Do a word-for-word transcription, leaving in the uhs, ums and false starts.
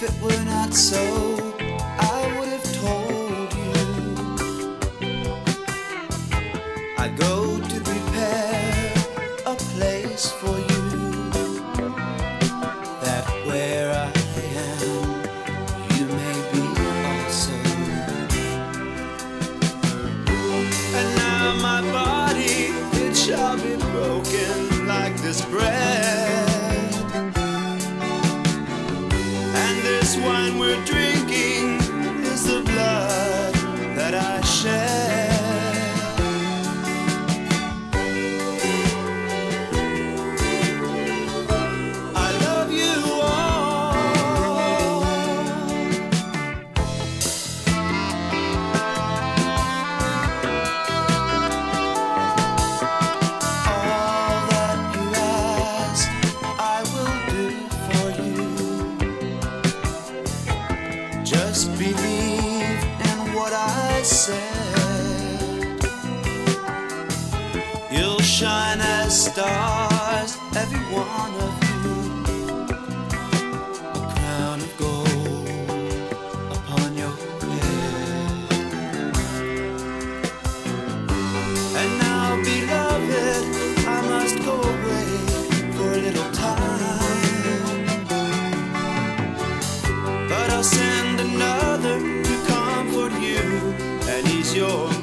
it were not so, I would have told you. I go to prepare a place for you, that where I am, you may be also. And now my body, it shall be broken like this bread. And this wine we're drinking is the blood that I shed. I love you all. All that you ask, I will do for you. Just believe in what I said. You'll shine as stars, every one of you. A crown of gold upon your head. And now, beloved, I must go away for a little time, but I'll send another to comfort you and ease your